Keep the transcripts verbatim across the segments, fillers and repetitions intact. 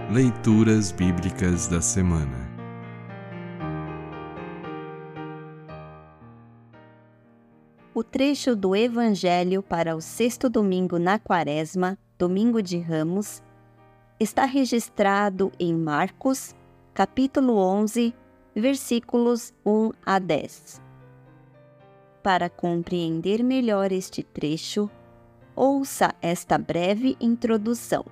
Leituras Bíblicas da Semana. O trecho do Evangelho para o sexto domingo na Quaresma, Domingo de Ramos, está registrado em Marcos, capítulo onze, versículos um a dez. Para compreender melhor este trecho, ouça esta breve introdução.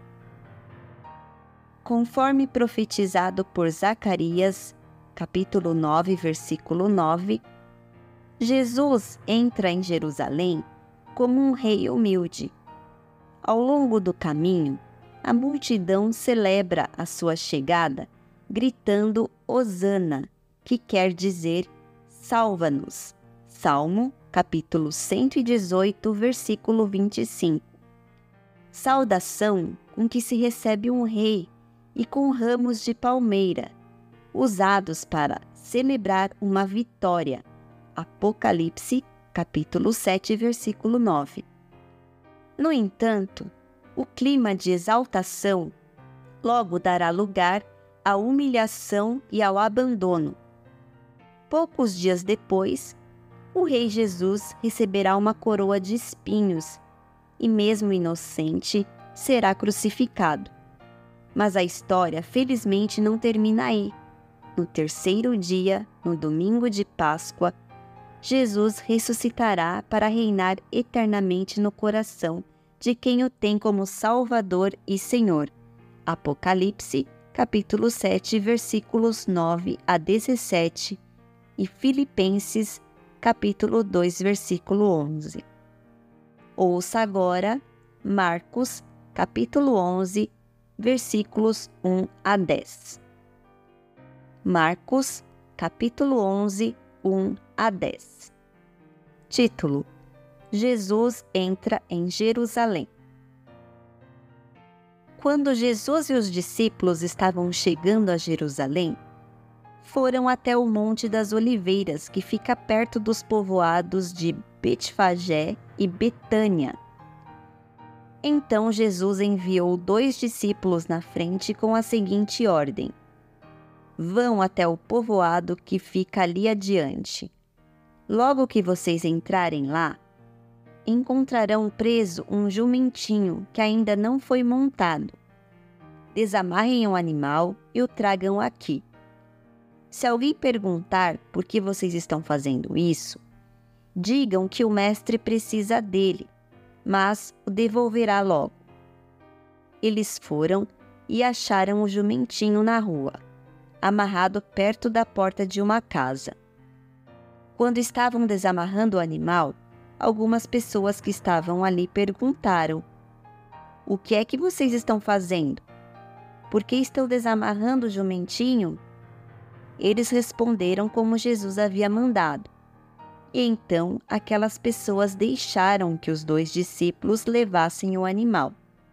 Conforme profetizado por Zacarias, capítulo nove, versículo nove, Jesus entra em Jerusalém como um rei humilde. Ao longo do caminho, a multidão celebra a sua chegada, gritando Hosana, que quer dizer salva-nos. Salmo, capítulo cento e dezoito, versículo vinte e cinco. Saudação com que se recebe um rei e com ramos de palmeira, usados para celebrar uma vitória. Apocalipse, capítulo sete, versículo nove. No entanto, o clima de exaltação logo dará lugar à humilhação e ao abandono. Poucos dias depois, o rei Jesus receberá uma coroa de espinhos e, mesmo inocente, será crucificado. Mas a história, felizmente, não termina aí. No terceiro dia, no domingo de Páscoa, Jesus ressuscitará para reinar eternamente no coração de quem o tem como Salvador e Senhor. Apocalipse, capítulo sete, versículos nove a dezessete e Filipenses, capítulo dois, versículo onze. Ouça agora Marcos, capítulo onze, versículos um a dez. Marcos, capítulo onze, um a dez. Título: Jesus entra em Jerusalém. Quando Jesus e os discípulos estavam chegando a Jerusalém, foram até o Monte das Oliveiras, que fica perto dos povoados de Betfagé e Betânia. Então Jesus enviou dois discípulos na frente com a seguinte ordem: vão até o povoado que fica ali adiante. Logo que vocês entrarem lá, encontrarão preso um jumentinho que ainda não foi montado. Desamarrem o animal e o tragam aqui. Se alguém perguntar por que vocês estão fazendo isso, digam que o mestre precisa dele, mas o devolverá logo. Eles foram e acharam o jumentinho na rua, amarrado perto da porta de uma casa. Quando estavam desamarrando o animal, algumas pessoas que estavam ali perguntaram: o que é que vocês estão fazendo? Por que estão desamarrando o jumentinho? Eles responderam como Jesus havia mandado. E então aquelas pessoas deixaram que os dois discípulos levassem o animal.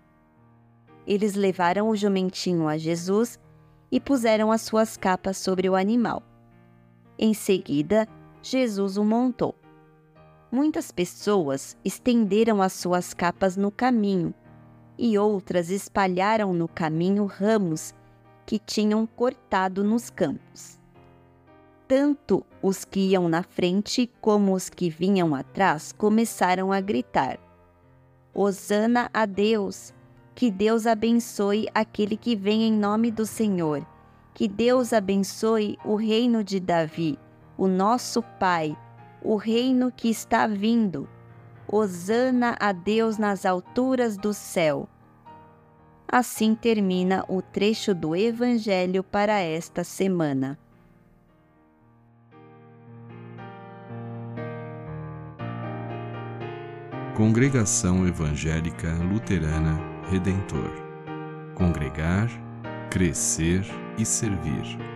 Eles levaram o jumentinho a Jesus e puseram as suas capas sobre o animal. Em seguida, Jesus o montou. Muitas pessoas estenderam as suas capas no caminho e outras espalharam no caminho ramos que tinham cortado nos campos. Tanto os que iam na frente como os que vinham atrás começaram a gritar: Hosana a Deus! Que Deus abençoe aquele que vem em nome do Senhor! Que Deus abençoe o reino de Davi, o nosso Pai, o reino que está vindo. Hosana a Deus nas alturas do céu. Assim termina o trecho do Evangelho para esta semana. Congregação Evangélica Luterana Redentor. Congregar, crescer e servir.